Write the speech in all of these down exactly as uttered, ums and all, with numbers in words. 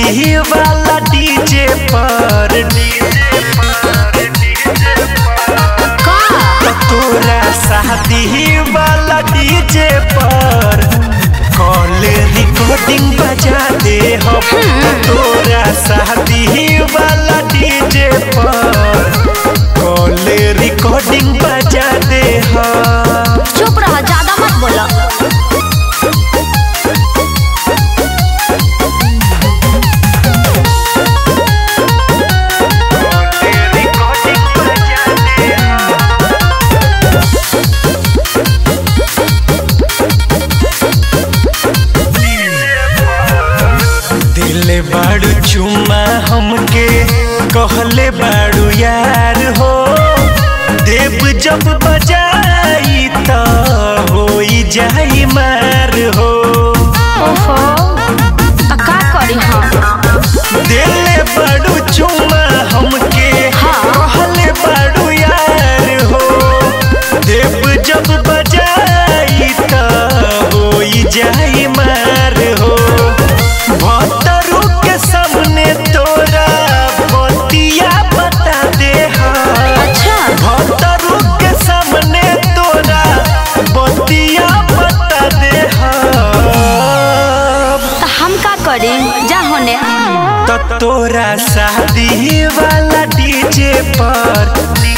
शादी वाला डीजे पर तो तोरा शादी वाला डीजे पर कॉल रिकॉर्डिंग बजा दे हो। तोरा शादी वाला डीजे पर कॉल रिकॉर्डिंग बजा दे हो। चुप रहा, ज्यादा मत बोलो। दिले बाड़ू चुमा हमके कहले बाड़ू यार हो। देव जब बजाई तो होई जाई मार हो। ओहो, तो का करी हम? दिले बाड़ू चुमा हमके कहले बाड़ू यार हो। देव जब बजाई तो होई जाई मार हो। भतरू के सामने तोरा बतिया बता दे हा। अच्छा, भतरू के सामने तोरा बतिया बता दे हा। तो हम का करी? जा होने। तो तोरा शादी वाला डीजे पर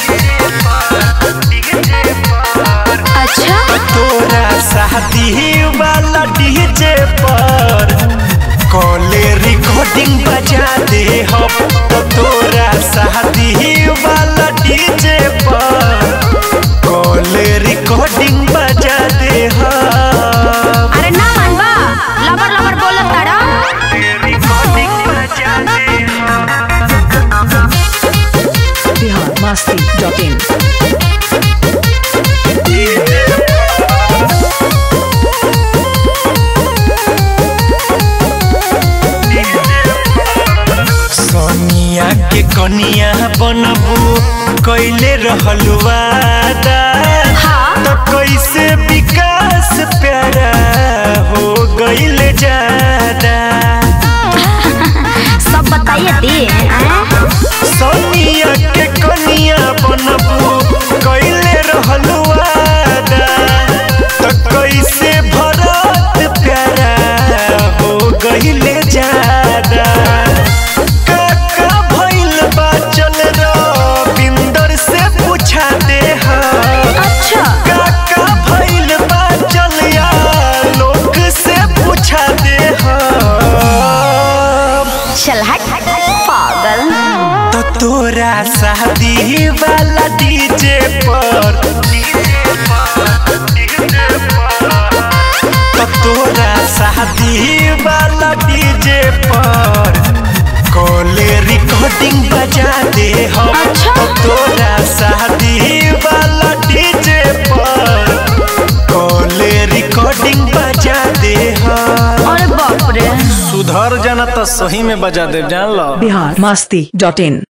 अच्छा, तोरा शादी वाला डीजे पर कॉल रिकॉर्डिंग बजा दे हो। तो तोरा शादी वाला डीजे पर कॉल रिकॉर्डिंग बजा दे हो। अरे ना मानबा, लबर लबर बोलत तारा। रिकॉर्डिंग बजा दे हो। Bihar Masti dot in. सोनिया के कनिया बनबू कैले रहलू वादा। हाँ। तो कैसे विकास प्यारा हो गईल ज्यादा। सब बताइए दी। सोनिया के कनिया बनबू कैले रहलू वादा। तो कैसे भरत प्यारा हो गईल ज्यादा। अच्छा, काका भइल बा चलिया लोग से पूछा दे हा। चल हट पागल। तो तोरा शादी वाला डीजे पर तो तोरा शादी वाला डीजे पर कॉल रिकॉर्डिंग बजा दे हो। अच्छा। तो तोरा शादी वाला डीजे पर कॉल रिकॉर्डिंग बजा दे हो। अरे बाप रे, सुधर जाना तो सही में बजा दे, जान लो। बिहार मस्ती डॉट इन।